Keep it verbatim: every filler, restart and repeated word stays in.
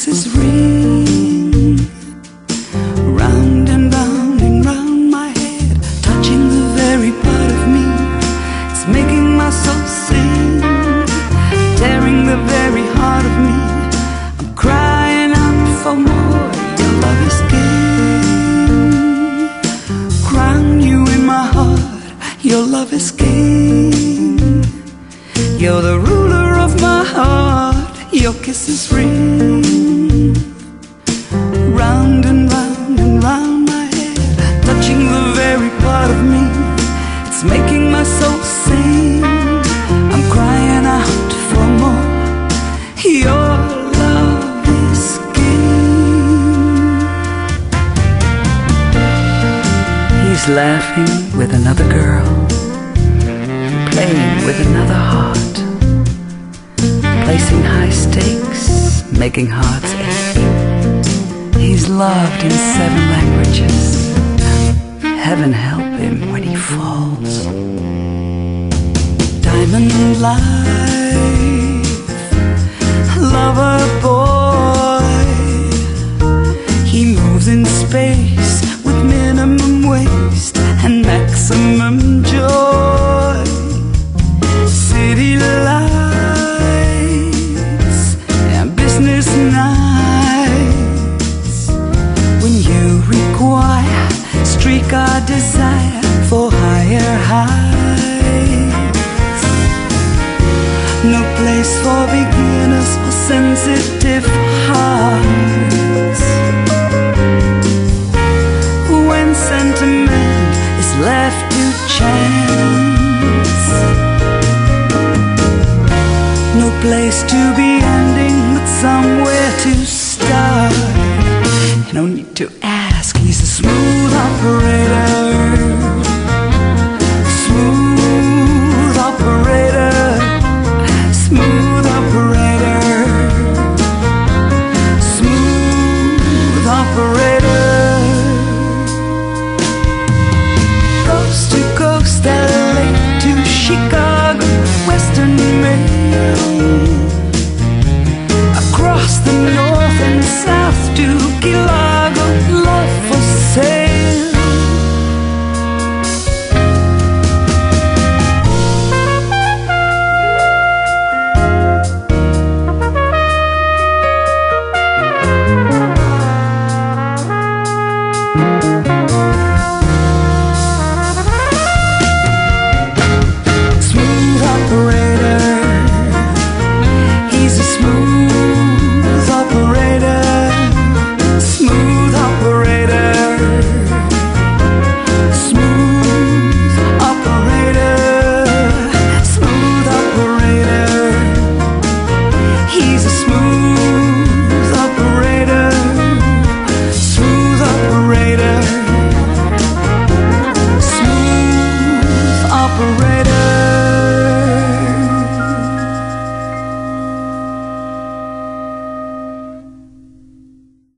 kisses ring round and round and round my head, touching the very part of me. It's making my soul sing, tearing the very heart of me. I'm crying out for more. Your love is king. Crown you in my heart. Your love is king. You're the ruler of my heart. Your kisses ring round and round and round my head, touching the very part of me. It's making my soul sing. I'm crying out for more. Your love is king. He's laughing with another girl, playing with another heart, placing high stakes, making hearts ache. He's loved in seven languages. Heaven help him when he falls. Diamond life, lover boy. He moves in space with minimum waste and maximum joy. City life, business nights, when you require, streak our desire for higher heights. No place for beginners or sensitive hearts. When sentiment is left to chance, no place to be ending, but somewhere to start. No need to ask, he's a smooth operator.